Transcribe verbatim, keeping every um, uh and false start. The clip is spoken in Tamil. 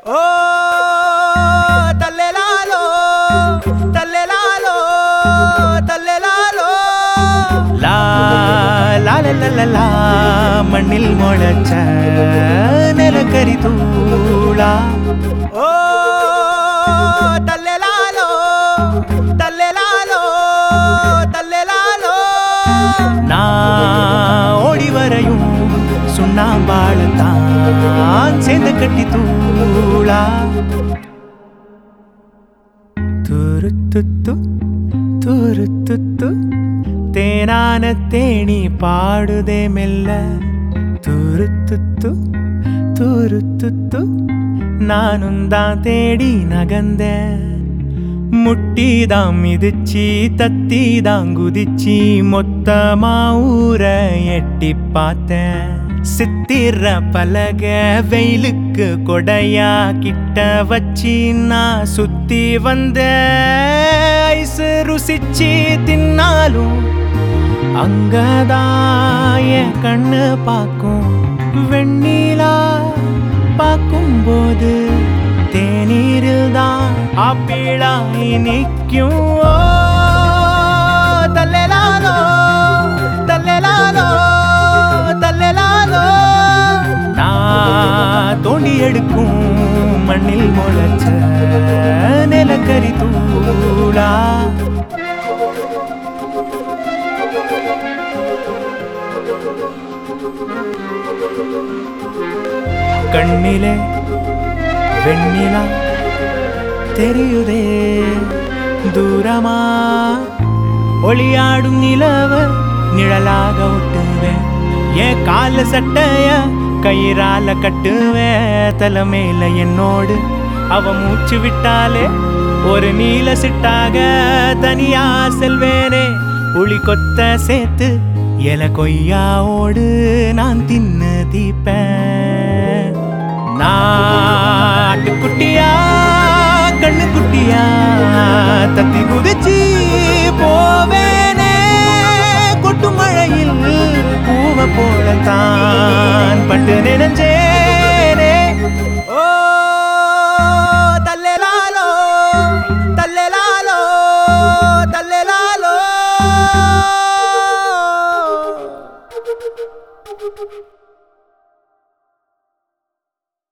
ஓ தல்லேலாலோ தல்லேலாலோ தல்லேலாலோ லா லா லா லா லா மண்ணில் முளைச்ச நிலக்கரி தூளா ஓ தல்லேலாலோ தல்லேலாலோ தல்லேலாலோ நான் ஓடி வரையும் சுண்ணாம்பாளத்தான் சேர்ந்து கட்டி தூளா துருத்துத்து துருத்துத்து தேனான தேனி பாடுதே மெல்ல துருத்துத்து துருத்துத்து நானும் தான் தேடி நகந்த முட்டிதான் மிதிச்சி தத்திதான் குதிச்சி மொத்தமா ஊர எட்டி பார்த்தேன் சித்திர பலக வெயிலுக்கு கொடையா கிட்ட வச்சி நான் சுத்தி வந்த ஐசு ருசிச்சி தின்னாலும் அங்கதான் என் கண்ணு பார்க்கும் வெண்ணிலா பார்க்கும்போது தேநீரில் தான் ஆப்பிளாய் நிற்கும் தல்லேலாலோ தல்லேலாலோ தல்லேலாலோ நான் தோண்டி எடுக்கும் மண்ணில் முளைச்ச நிலக்கரி தூளா கண்ணிலே வெண்ணிலா தெரியுதே தூரமா ஒளியாடும் நிலவ நிழலாக ஒட்டுவேன் என் கால சட்டைய கயிறால கட்டுவேன் தலைமையில என்னோடு அவ மூச்சு விட்டாலே ஒரு நீல சிட்டாக தனியா செல்வேனே புளி கொத்த சேர்த்து எல கொய்யாவோடு நான் தின்னு தீப்பேன் நாட்டு குட்டியா கண்ணு குட்டியா தத்தி குதிச்சி போவேனே கொட்டு மழையில் பூவ போலத்தான் பட்டு நினைஞ்சே